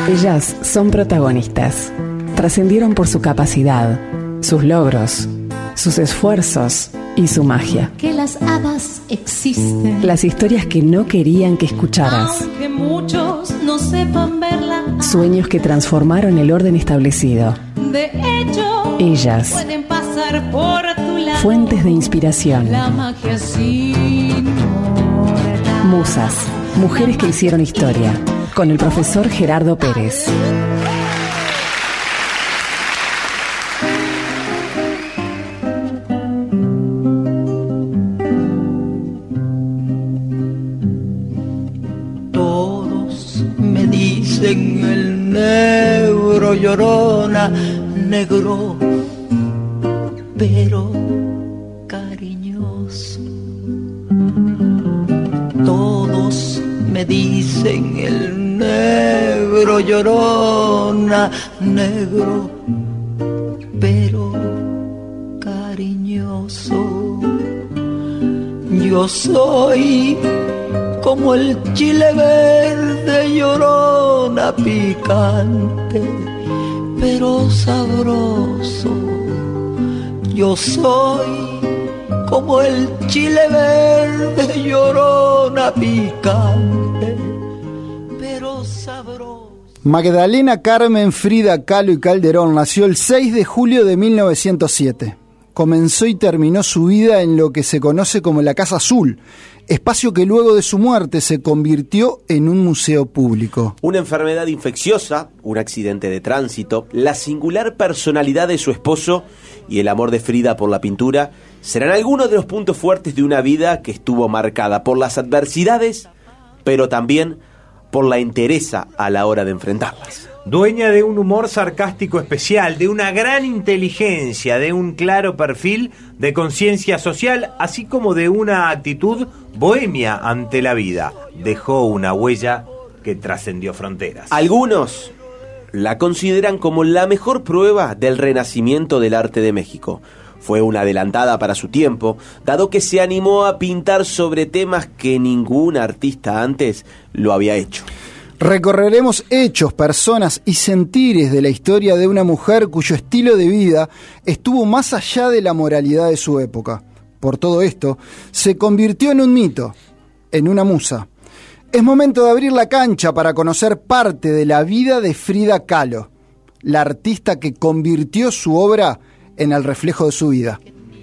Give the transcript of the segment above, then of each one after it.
Ellas son protagonistas. Trascendieron por su capacidad, sus logros, sus esfuerzos y su magia. Que las hadas existen. Las historias que no querían que escucharas. Aunque muchos no sepan verla. Sueños que transformaron el orden establecido. De hecho, ellas pueden pasar por tu lado. Fuentes de inspiración. La magia sin mortal. Musas, mujeres que hicieron historia. Con el profesor Gerardo Pérez. Todos me dicen el negro llorona, negro, pero cariñoso. Todos me dicen el negro llorona, negro, pero cariñoso. Yo soy como el chile verde llorona, picante, pero sabroso. Yo soy como el chile verde llorona, picante, pero sabroso. Magdalena Carmen Frida Kahlo y Calderón nació el 6 de julio de 1907. Comenzó y terminó su vida en lo que se conoce como la Casa Azul, espacio que luego de su muerte se convirtió en un museo público. Una enfermedad infecciosa, un accidente de tránsito, la singular personalidad de su esposo y el amor de Frida por la pintura serán algunos de los puntos fuertes de una vida que estuvo marcada por las adversidades, pero también por la entereza a la hora de enfrentarlas. Dueña de un humor sarcástico especial, de una gran inteligencia, de un claro perfil de conciencia social, así como de una actitud bohemia ante la vida. Dejó una huella que trascendió fronteras. Algunos la consideran como la mejor prueba del renacimiento del arte de México. Fue una adelantada para su tiempo, dado que se animó a pintar sobre temas que ningún artista antes lo había hecho. Recorreremos hechos, personas y sentires de la historia de una mujer cuyo estilo de vida estuvo más allá de la moralidad de su época. Por todo esto, se convirtió en un mito, en una musa. Es momento de abrir la cancha para conocer parte de la vida de Frida Kahlo, la artista que convirtió su obra en el reflejo de su vida.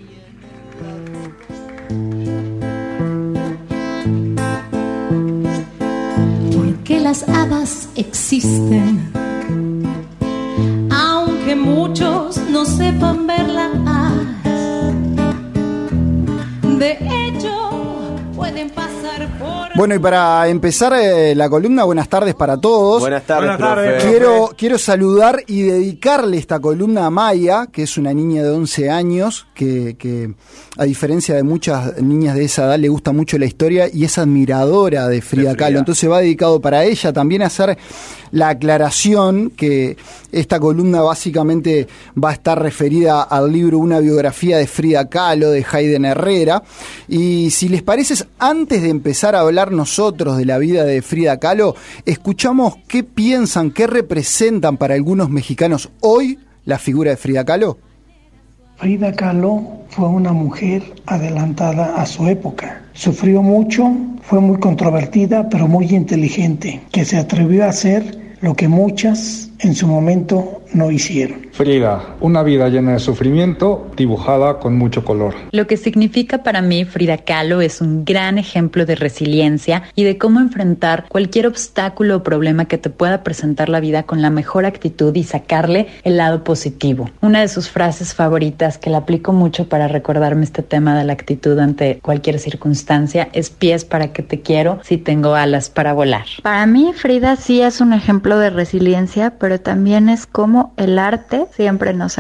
Que las hadas existen, aunque muchos no sepan verlas. De hecho, pueden pasar por... Bueno, y para empezar la columna, buenas tardes para todos. Buenas tardes, profe. Quiero saludar y dedicarle esta columna a Maya, que es una niña de 11 años, que a diferencia de muchas niñas de esa edad le gusta mucho la historia y es admiradora de Frida Kahlo. Entonces va dedicado para ella también a hacer la aclaración que esta columna básicamente va a estar referida al libro Una biografía de Frida Kahlo de Hayden Herrera. Y si les parece, antes de empezar a hablar nosotros de la vida de Frida Kahlo, escuchamos qué piensan, qué representan para algunos mexicanos hoy la figura de Frida Kahlo. Frida Kahlo fue una mujer adelantada a su época. Sufrió mucho, fue muy controvertida, pero muy inteligente, que se atrevió a hacer lo que muchas en su momento no hicieron. Frida, una vida llena de sufrimiento, dibujada con mucho color. Lo que significa para mí Frida Kahlo es un gran ejemplo de resiliencia y de cómo enfrentar cualquier obstáculo o problema que te pueda presentar la vida con la mejor actitud y sacarle el lado positivo. Una de sus frases favoritas, que la aplico mucho para recordarme este tema de la actitud ante cualquier circunstancia, es: pies para que te quiero si tengo alas para volar. Para mí Frida sí es un ejemplo de resiliencia, pero también es como el arte siempre nos salva.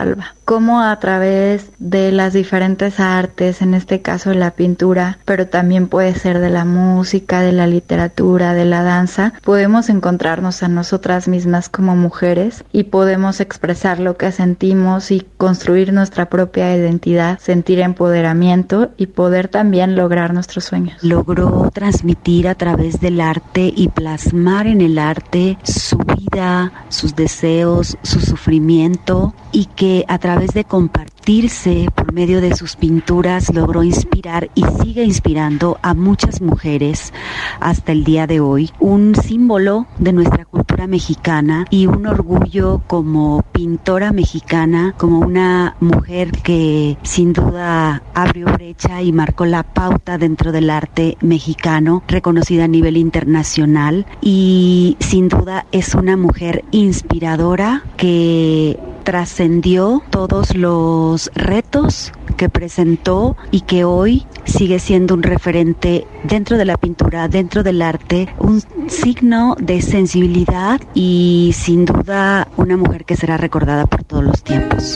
cómo a través de las diferentes artes, en este caso la pintura, pero también puede ser de la música, de la literatura, de la danza, podemos encontrarnos a nosotras mismas como mujeres y podemos expresar lo que sentimos y construir nuestra propia identidad, sentir empoderamiento y poder también lograr nuestros sueños. Logró transmitir a través del arte y plasmar en el arte su vida, sus deseos, su sufrimiento, y que a través de compartirse por medio de sus pinturas logró inspirar y sigue inspirando a muchas mujeres hasta el día de hoy. Un símbolo de nuestra cultura mexicana y un orgullo como pintora mexicana, como una mujer que sin duda abrió brecha y marcó la pauta dentro del arte mexicano, reconocida a nivel internacional, y sin duda es una mujer inspiradora que trascendió todos los retos que presentó y que hoy sigue siendo un referente dentro de la pintura, dentro del arte, un signo de sensibilidad y sin duda una mujer que será recordada por todos los tiempos.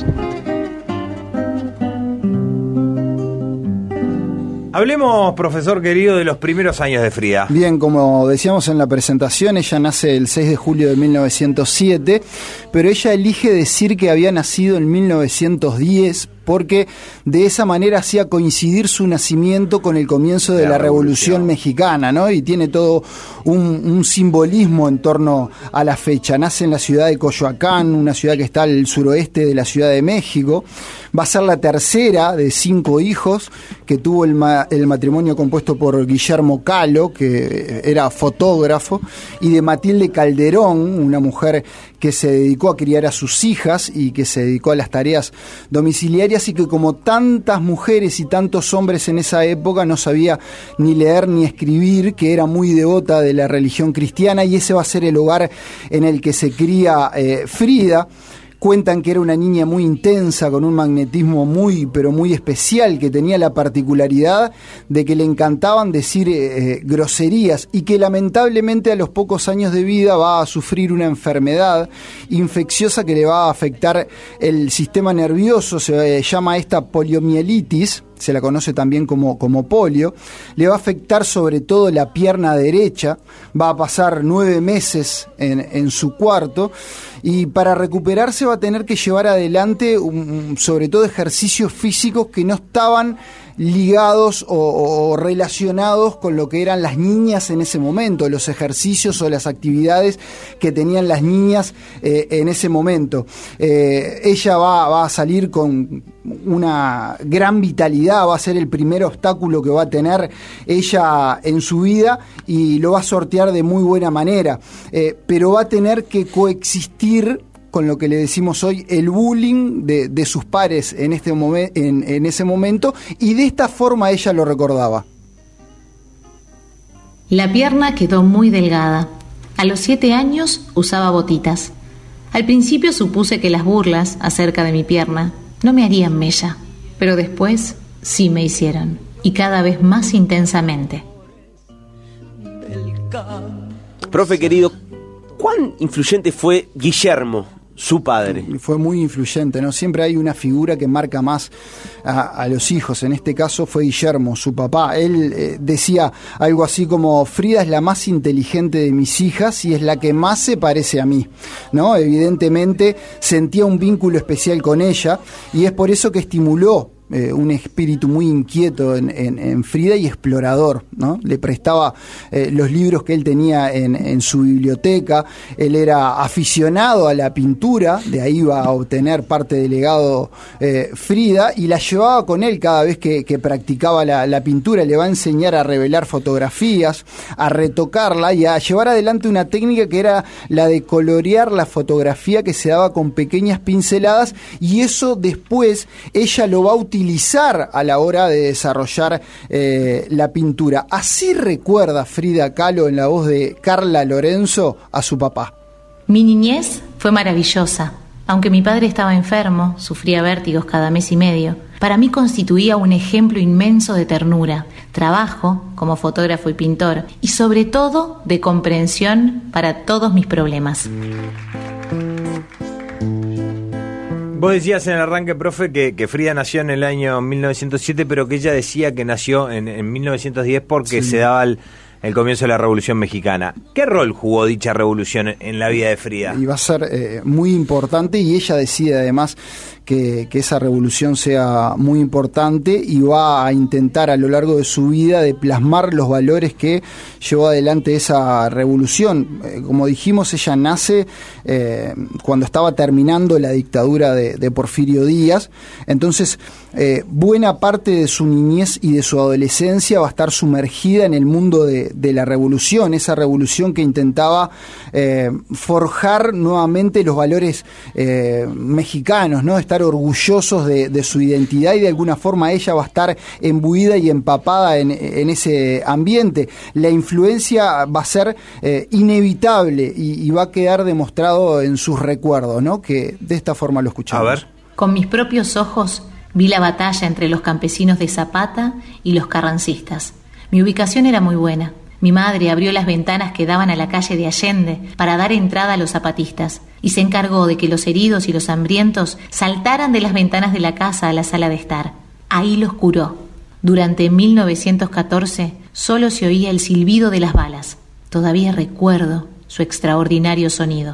Hablemos, profesor querido, de los primeros años de Frida. Bien, como decíamos en la presentación, ella nace el 6 de julio de 1907, pero ella elige decir que había nacido en 1910 porque de esa manera hacía coincidir su nacimiento con el comienzo de la Revolución Mexicana, ¿no? Y tiene todo un simbolismo en torno a la fecha. Nace en la ciudad de Coyoacán, una ciudad que está al suroeste de la Ciudad de México. Va a ser la tercera de 5 hijos que tuvo el matrimonio compuesto por Guillermo Kahlo, que era fotógrafo, y de Matilde Calderón, una mujer que se dedicó a criar a sus hijas y que se dedicó a las tareas domiciliarias, y que como tantas mujeres y tantos hombres en esa época no sabía ni leer ni escribir, que era muy devota de la religión cristiana, y ese va a ser el hogar en el que se cría Frida. Cuentan que era una niña muy intensa, con un magnetismo muy, pero muy especial, que tenía la particularidad de que le encantaban decir groserías, y que lamentablemente a los pocos años de vida va a sufrir una enfermedad infecciosa que le va a afectar el sistema nervioso. Se llama esta poliomielitis, se la conoce también como polio. Le va a afectar sobre todo la pierna derecha, va a pasar 9 meses en su cuarto, y para recuperarse va a tener que llevar adelante sobre todo ejercicios físicos que no estaban ligados o relacionados con lo que eran las niñas en ese momento, los ejercicios o las actividades que tenían las niñas en ese momento. Ella va a salir con una gran vitalidad, va a ser el primer obstáculo que va a tener ella en su vida, y lo va a sortear de muy buena manera, pero va a tener que coexistir con lo que le decimos hoy el bullying de sus pares en ese momento, y de esta forma ella lo recordaba. La pierna quedó muy delgada. A los 7 años usaba botitas. Al principio supuse que las burlas acerca de mi pierna no me harían mella, pero después sí me hicieron, y cada vez más intensamente. Profe querido, ¿cuán influyente fue Guillermo, su padre? Fue muy influyente, ¿no? Siempre hay una figura que marca más a los hijos. En este caso fue Guillermo, su papá. Él decía algo así como: Frida es la más inteligente de mis hijas y es la que más se parece a mí, ¿no? Evidentemente sentía un vínculo especial con ella, y es por eso que estimuló un espíritu muy inquieto en Frida y explorador, ¿no? Le prestaba los libros que él tenía en su biblioteca. Él era aficionado a la pintura, de ahí iba a obtener parte del legado Frida, y la llevaba con él cada vez que practicaba la pintura. Le va a enseñar a revelar fotografías, a retocarla y a llevar adelante una técnica que era la de colorear la fotografía, que se daba con pequeñas pinceladas, y eso después ella lo va a utilizar a la hora de desarrollar la pintura. Así recuerda Frida Kahlo, en la voz de Carla Lorenzo, a su papá. Mi niñez fue maravillosa. Aunque mi padre estaba enfermo, sufría vértigos cada mes y medio, para mí constituía un ejemplo inmenso de ternura, trabajo como fotógrafo y pintor, y sobre todo de comprensión para todos mis problemas. Vos decías en el arranque, profe, que Frida nació en el año 1907, pero que ella decía que nació en 1910 porque se daba el comienzo de la Revolución Mexicana. ¿Qué rol jugó dicha revolución en la vida de Frida? Y va a ser muy importante, y ella decide además que esa revolución sea muy importante, y va a intentar a lo largo de su vida de plasmar los valores que llevó adelante esa revolución. Como dijimos, ella nace cuando estaba terminando la dictadura de Porfirio Díaz, entonces buena parte de su niñez y de su adolescencia va a estar sumergida en el mundo de la revolución, esa revolución que intentaba forjar nuevamente los valores mexicanos, ¿no? Estar orgullosos de su identidad, y de alguna forma ella va a estar imbuida y empapada en ese ambiente. La influencia va a ser inevitable y va a quedar demostrado en sus recuerdos, ¿no? Que de esta forma lo escuchamos. A ver. Con mis propios ojos vi la batalla entre los campesinos de Zapata y los carrancistas. Mi ubicación era muy buena. Mi madre abrió las ventanas que daban a la calle de Allende para dar entrada a los zapatistas, y se encargó de que los heridos y los hambrientos saltaran de las ventanas de la casa a la sala de estar. Ahí los curó. Durante 1914 solo se oía el silbido de las balas. Todavía recuerdo su extraordinario sonido.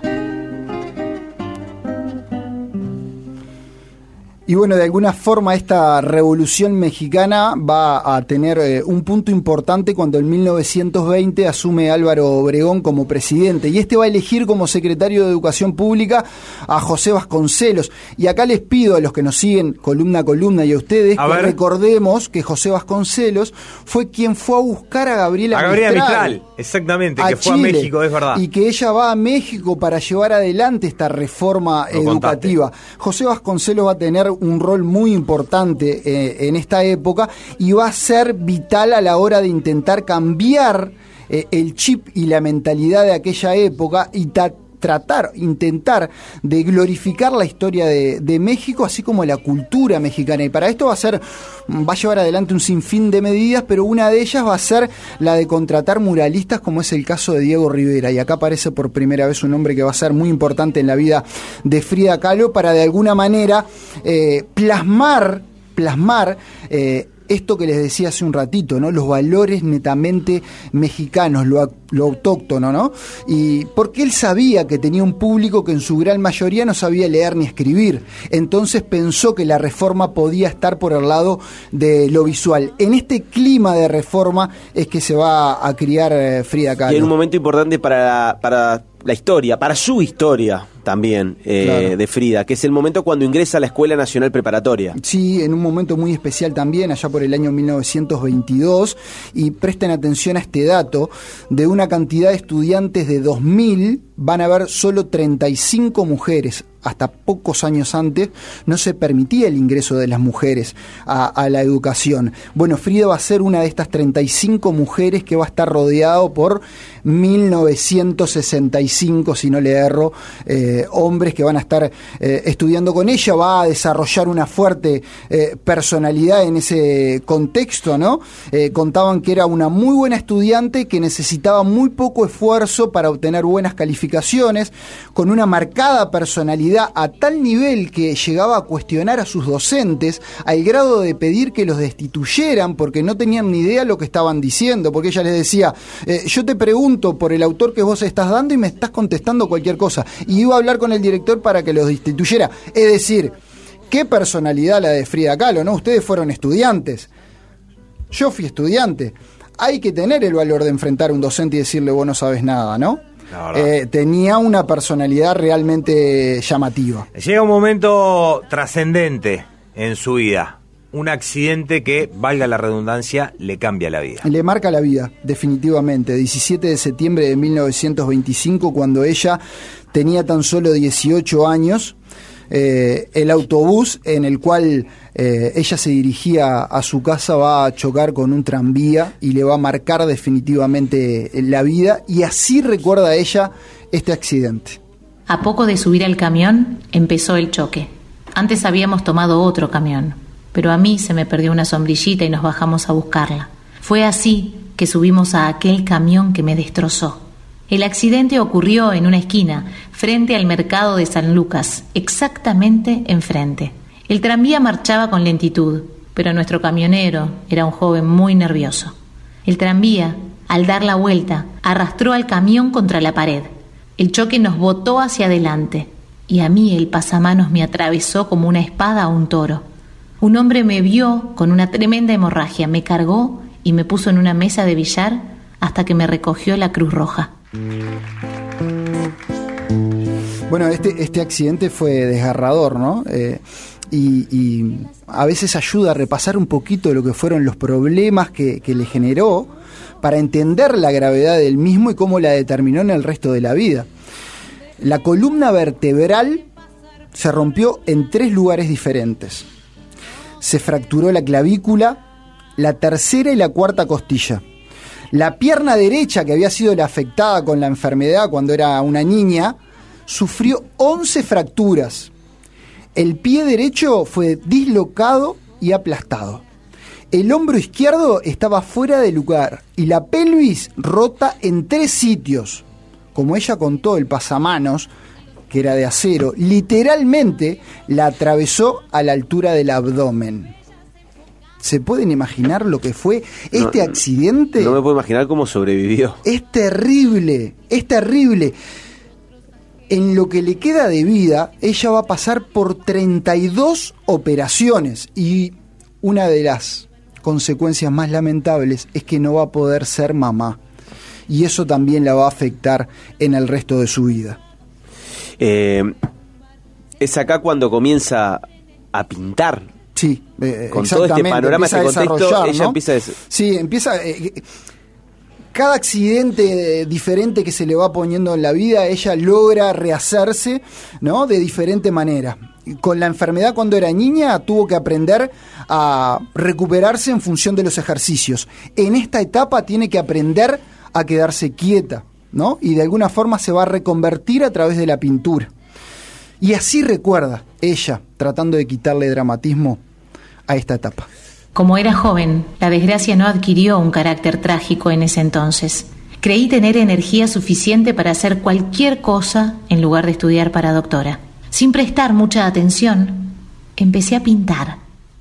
Y bueno, de alguna forma esta revolución mexicana va a tener un punto importante cuando en 1920 asume Álvaro Obregón como presidente, y este va a elegir como secretario de Educación Pública a José Vasconcelos. Y acá les pido a los que nos siguen columna a columna y a ustedes que recordemos que José Vasconcelos fue quien fue a buscar a Gabriela Mistral. Exactamente, que Chile, fue a México, es verdad. Y que ella va a México para llevar adelante esta reforma educativa. José Vasconcelos va a tener un rol muy importante en esta época, y va a ser vital a la hora de intentar cambiar el chip y la mentalidad de aquella época, y intentar de glorificar la historia de México, así como la cultura mexicana. Y para esto va a llevar adelante un sinfín de medidas, pero una de ellas va a ser la de contratar muralistas, como es el caso de Diego Rivera. Y acá aparece por primera vez un hombre que va a ser muy importante en la vida de Frida Kahlo, para de alguna manera plasmar esto que les decía hace un ratito, ¿no? Los valores netamente mexicanos, lo autóctono, ¿no? Y porque él sabía que tenía un público que en su gran mayoría no sabía leer ni escribir. Entonces pensó que la reforma podía estar por el lado de lo visual. En este clima de reforma es que se va a criar Frida Kahlo. Y en un momento importante para la historia, para su historia también, claro, de Frida, que es el momento cuando ingresa a la Escuela Nacional Preparatoria. Sí, en un momento muy especial también, allá por el año 1922, y presten atención a este dato: de una cantidad de estudiantes de 2.000, van a haber solo 35 mujeres. Hasta pocos años antes no se permitía el ingreso de las mujeres a la educación. Bueno, Frida va a ser una de estas 35 mujeres que va a estar rodeado por 1965, si no le erro, hombres que van a estar estudiando con ella. Va a desarrollar una fuerte personalidad en ese contexto, ¿no? Contaban que era una muy buena estudiante, que necesitaba muy poco esfuerzo para obtener buenas calificaciones, con una marcada personalidad a tal nivel que llegaba a cuestionar a sus docentes, al grado de pedir que los destituyeran porque no tenían ni idea lo que estaban diciendo, porque ella les decía, yo te pregunto por el autor que vos estás dando y me estás contestando cualquier cosa, y iba a hablar con el director para que los destituyera. Es decir, qué personalidad la de Frida Kahlo, ¿no? Ustedes fueron estudiantes, yo fui estudiante. Hay que tener el valor de enfrentar a un docente y decirle, vos no sabes nada, ¿no? Tenía una personalidad realmente llamativa. Llega un momento trascendente en su vida, un accidente que, valga la redundancia, le cambia la vida. Le marca la vida, definitivamente. 17 de septiembre de 1925, cuando ella tenía tan solo 18 años, el autobús en el cual ella se dirigía a su casa va a chocar con un tranvía y le va a marcar definitivamente la vida, y así recuerda ella este accidente. A poco de subir al camión empezó el choque. Antes habíamos tomado otro camión, pero a mí se me perdió una sombrillita y nos bajamos a buscarla. Fue así que subimos a aquel camión que me destrozó. El accidente ocurrió en una esquina, frente al mercado de San Lucas, exactamente enfrente. El tranvía marchaba con lentitud, pero nuestro camionero era un joven muy nervioso. El tranvía, al dar la vuelta, arrastró al camión contra la pared. El choque nos botó hacia adelante, y a mí el pasamanos me atravesó como una espada a un toro. Un hombre me vio con una tremenda hemorragia, me cargó y me puso en una mesa de billar hasta que me recogió la Cruz Roja. Bueno, este accidente fue desgarrador, ¿no? Y a veces ayuda a repasar un poquito lo que fueron los problemas que le generó para entender la gravedad del mismo y cómo la determinó en el resto de la vida. La columna vertebral se rompió en 3 lugares diferentes. Se fracturó la clavícula, la tercera y la cuarta costilla. La pierna derecha, que había sido la afectada con la enfermedad cuando era una niña, sufrió 11 fracturas. El pie derecho fue dislocado y aplastado. El hombro izquierdo estaba fuera de lugar y la pelvis rota en 3 sitios. Como ella contó, el pasamanos, que era de acero, literalmente la atravesó a la altura del abdomen. ¿Se pueden imaginar lo que fue este accidente? No me puedo imaginar cómo sobrevivió. Es terrible, es terrible. En lo que le queda de vida, ella va a pasar por 32 operaciones y una de las consecuencias más lamentables es que no va a poder ser mamá. Y eso también la va a afectar en el resto de su vida. Es acá cuando comienza a pintar. Sí, con todo este panorama, este contexto, ella, ¿no? Empieza a... Sí, empieza... cada accidente diferente que se le va poniendo en la vida, ella logra rehacerse, ¿no? De diferente manera. Con la enfermedad cuando era niña tuvo que aprender a recuperarse en función de los ejercicios. En esta etapa tiene que aprender a quedarse quieta, ¿no? Y de alguna forma se va a reconvertir a través de la pintura. Y así recuerda ella, tratando de quitarle dramatismo a esta etapa. Como era joven, la desgracia no adquirió un carácter trágico en ese entonces. Creí tener energía suficiente para hacer cualquier cosa en lugar de estudiar para doctora. Sin prestar mucha atención, empecé a pintar.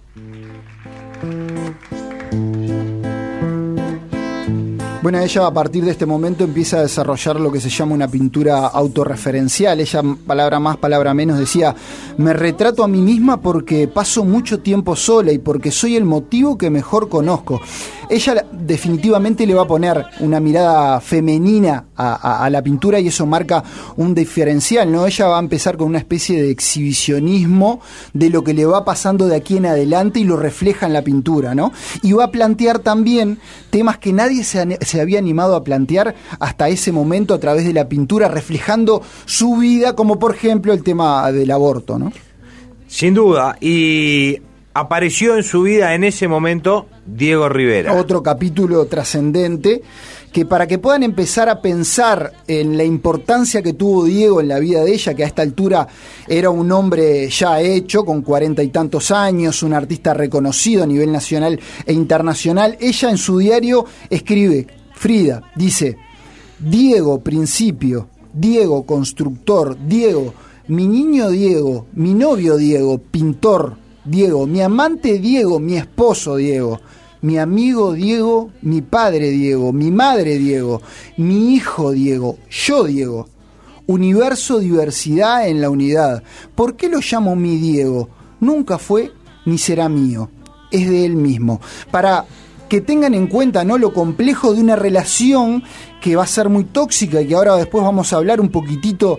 Bueno, ella a partir de este momento empieza a desarrollar lo que se llama una pintura autorreferencial. Ella, palabra más, palabra menos, decía: me retrato a mí misma porque paso mucho tiempo sola y porque soy el motivo que mejor conozco. Ella definitivamente le va a poner una mirada femenina a la pintura y eso marca un diferencial, ¿no? Ella va a empezar con una especie de exhibicionismo de lo que le va pasando de aquí en adelante y lo refleja en la pintura, ¿no? Y va a plantear también temas que nadie se había animado a plantear hasta ese momento a través de la pintura, reflejando su vida, como por ejemplo el tema del aborto, ¿no? Sin duda, y apareció en su vida en ese momento Diego Rivera. Otro capítulo trascendente, que para que puedan empezar a pensar en la importancia que tuvo Diego en la vida de ella, que a esta altura era un hombre ya hecho, con 40 y tantos años, un artista reconocido a nivel nacional e internacional, ella en su diario escribe: Frida, dice: Diego, principio; Diego, constructor; Diego, mi niño Diego; mi novio Diego, pintor; Diego, mi amante Diego; mi esposo Diego; mi amigo Diego; mi padre Diego; mi madre Diego; mi hijo Diego; yo Diego. Universo, diversidad en la unidad. ¿Por qué lo llamo mi Diego? Nunca fue ni será mío, es de él mismo. Para que tengan en cuenta, ¿no?, lo complejo de una relación que va a ser muy tóxica y que ahora después vamos a hablar un poquitito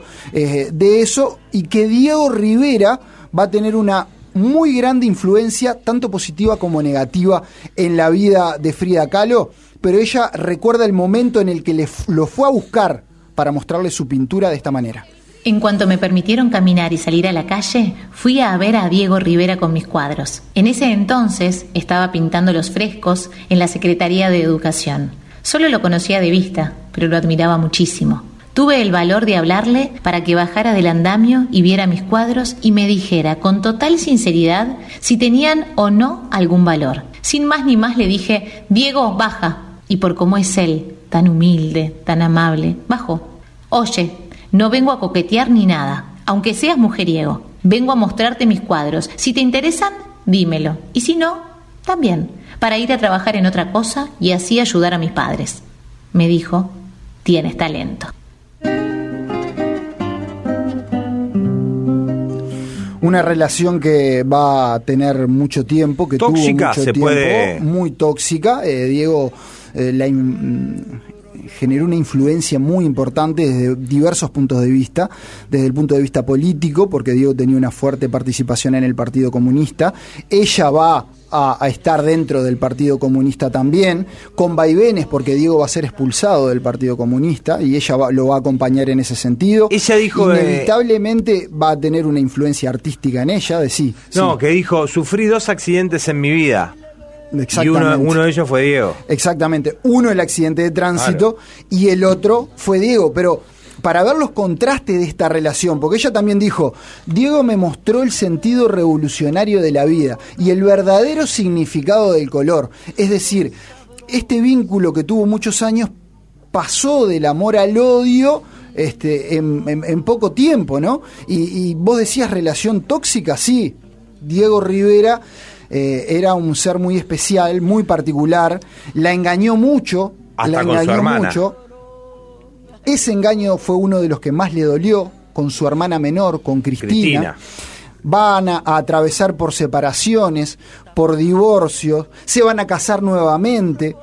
de eso, y que Diego Rivera va a tener una muy grande influencia, tanto positiva como negativa, en la vida de Frida Kahlo, pero ella recuerda el momento en el que lo fue a buscar para mostrarle su pintura de esta manera. En cuanto me permitieron caminar y salir a la calle, fui a ver a Diego Rivera con mis cuadros. En ese entonces estaba pintando los frescos en la Secretaría de Educación. Solo lo conocía de vista, pero lo admiraba muchísimo. Tuve el valor de hablarle para que bajara del andamio y viera mis cuadros y me dijera con total sinceridad si tenían o no algún valor. Sin más ni más le dije: Diego, baja. Y por cómo es él, tan humilde, tan amable. Bajó. Oye, no vengo a coquetear ni nada, aunque seas mujeriego. Vengo a mostrarte mis cuadros. Si te interesan, dímelo. Y si no, también, para ir a trabajar en otra cosa y así ayudar a mis padres. Me dijo, tienes talento. Una relación que va a tener mucho tiempo, que tóxica, tuvo mucho tiempo, muy tóxica. Diego generó una influencia muy importante desde diversos puntos de vista, desde el punto de vista político, porque Diego tenía una fuerte participación en el Partido Comunista. Ella va a estar dentro del Partido Comunista también, con vaivenes, porque Diego va a ser expulsado del Partido Comunista y ella lo va a acompañar en ese sentido. Ella dijo inevitablemente va a tener una influencia artística en ella, que dijo, sufrí 2 accidentes en mi vida. Y uno de ellos fue Diego. Exactamente, uno el accidente de tránsito, claro, y el otro fue Diego, pero para ver los contrastes de esta relación, porque ella también dijo, Diego me mostró el sentido revolucionario de la vida y el verdadero significado del color. Es decir, este vínculo que tuvo muchos años pasó del amor al odio en poco tiempo, ¿no? Y vos decías relación tóxica, sí. Diego Rivera era un ser muy especial, muy particular, la engañó mucho, hasta con su hermana. Ese engaño fue uno de los que más le dolió, con su hermana menor, con Cristina. Van a atravesar por separaciones, por divorcios, se van a casar nuevamente,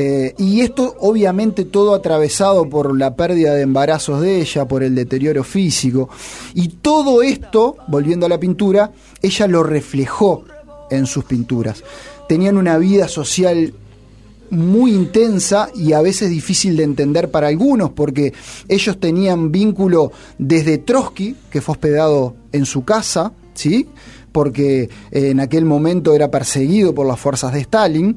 y esto obviamente todo atravesado por la pérdida de embarazos de ella, por el deterioro físico, y todo esto, volviendo a la pintura, ella lo reflejó en sus pinturas. Tenían una vida social muy intensa y a veces difícil de entender para algunos, porque ellos tenían vínculo desde Trotsky, que fue hospedado en su casa, ¿sí?, porque en aquel momento era perseguido por las fuerzas de Stalin.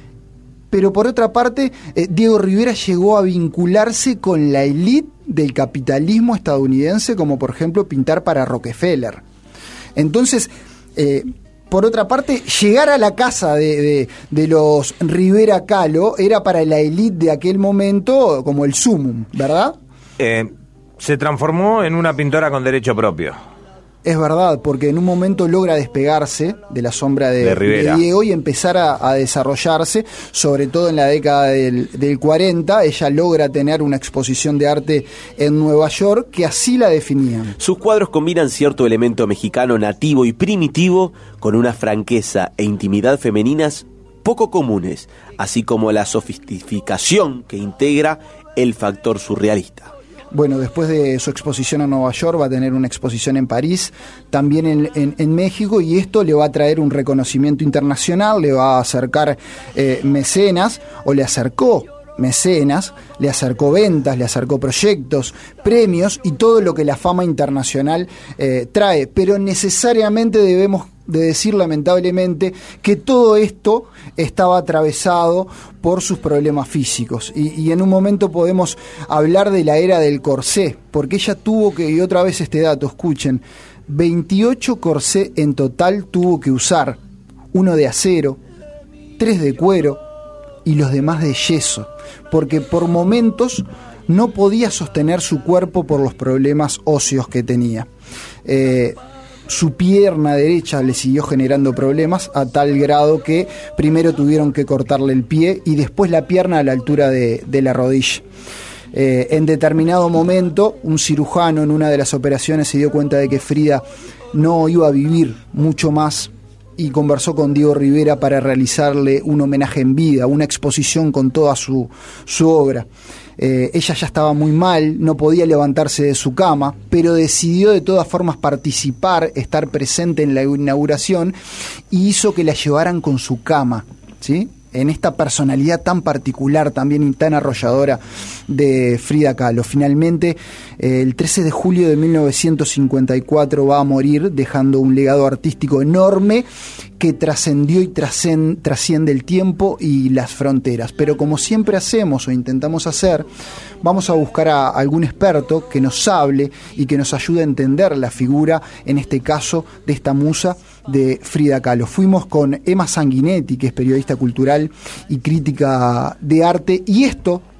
Pero por otra parte, Diego Rivera llegó a vincularse con la élite del capitalismo estadounidense, como por ejemplo pintar para Rockefeller. Entonces, por otra parte, llegar a la casa de los Rivera Kahlo era para la élite de aquel momento como el sumum, ¿verdad? Se transformó en una pintora con derecho propio. Es verdad, porque en un momento logra despegarse de la sombra de Diego y empezar a desarrollarse, sobre todo en la década del 40. Ella logra tener una exposición de arte en Nueva York que así la definían. Sus cuadros combinan cierto elemento mexicano nativo y primitivo con una franqueza e intimidad femeninas poco comunes, así como la sofisticación que integra el factor surrealista. Bueno, después de su exposición en Nueva York va a tener una exposición en París, también en México, y esto le va a traer un reconocimiento internacional, le va a acercar mecenas, o le acercó mecenas, le acercó ventas, le acercó proyectos, premios y todo lo que la fama internacional trae, pero necesariamente debemos de decir lamentablemente que todo esto estaba atravesado por sus problemas físicos y en un momento podemos hablar de la era del corsé, porque ella tuvo que, y otra vez este dato, escuchen, 28 corsé en total tuvo que usar, uno de acero, 3 de cuero y los demás de yeso, porque por momentos no podía sostener su cuerpo por los problemas óseos que tenía. Su pierna derecha le siguió generando problemas a tal grado que primero tuvieron que cortarle el pie y después la pierna a la altura de la rodilla. En determinado momento, un cirujano en una de las operaciones se dio cuenta de que Frida no iba a vivir mucho más y conversó con Diego Rivera para realizarle un homenaje en vida, una exposición con toda su obra. Ella ya estaba muy mal, no podía levantarse de su cama, pero decidió de todas formas participar, estar presente en la inauguración y hizo que la llevaran con su cama, ¿sí?, en esta personalidad tan particular, también y tan arrolladora de Frida Kahlo. Finalmente, el 13 de julio de 1954 va a morir, dejando un legado artístico enorme que trascendió y trasciende el tiempo y las fronteras. Pero como siempre hacemos o intentamos hacer, vamos a buscar a algún experto que nos hable y que nos ayude a entender la figura, en este caso, de esta musa de Frida Kahlo. Fuimos con Emma Sanguinetti, que es periodista cultural y crítica de arte, y esto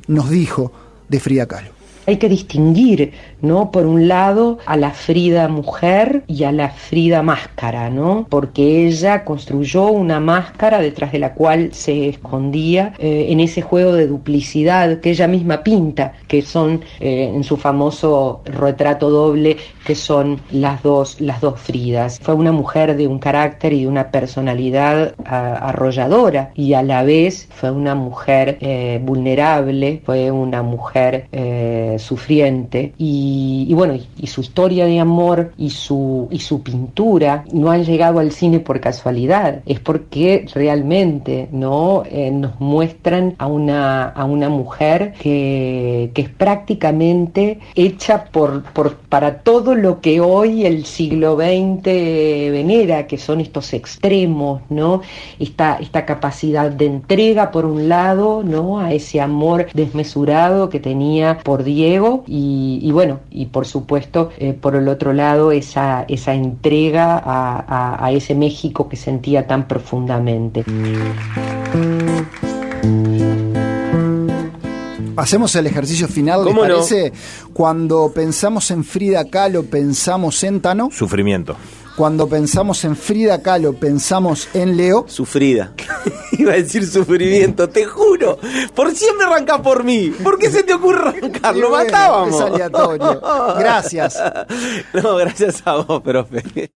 nos dijo de Frida Kahlo. Hay que distinguir, ¿no? Por un lado, a la Frida mujer y a la Frida máscara, ¿no? Porque ella construyó una máscara detrás de la cual se escondía en ese juego de duplicidad que ella misma pinta, que son en su famoso retrato doble, que son las dos Fridas. Fue una mujer de un carácter y de una personalidad arrolladora, y a la vez fue una mujer vulnerable, fue una mujer sufriente, y bueno, y su historia de amor y su pintura no han llegado al cine por casualidad, es porque realmente nos muestran a una mujer que es prácticamente hecha para todo lo que hoy el siglo XX venera, que son estos extremos, ¿no? Esta capacidad de entrega por un lado, ¿no? A ese amor desmesurado que tenía por Diego, y bueno, y por supuesto por el otro lado esa entrega a ese México que sentía tan profundamente. Hacemos el ejercicio final, ¿les parece? No. Cuando pensamos en Frida Kahlo, pensamos en Tano. Sufrimiento. Cuando pensamos en Frida Kahlo, pensamos en Leo. Sufrida. Iba a decir sufrimiento, te juro. Por siempre arrancás por mí. ¿Por qué se te ocurre arrancar? Lo matábamos. Es aleatorio. Gracias. No, gracias a vos, profe.